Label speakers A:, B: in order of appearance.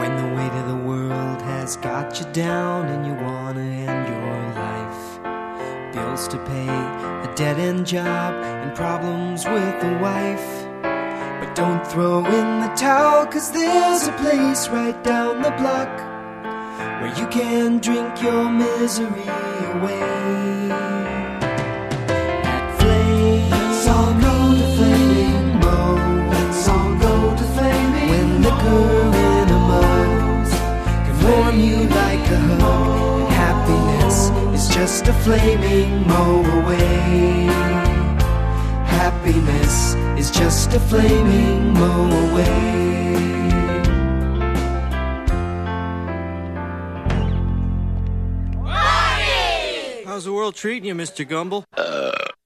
A: When the weight of the world has got you down and you wanna end your life, bills to pay, a dead-end job, and problems with the wife. But don't throw in the towel, 'cause there's a place right down the block where you can drink your misery away. At Flames, let's all go to Flaming Moe. Let's all go to Flaming when liquor in a mug can warm you like a hug. And happiness is just a flaming Moe away. Happiness is just a flaming Moe away.
B: How's the world treating you, Mr. Gumble?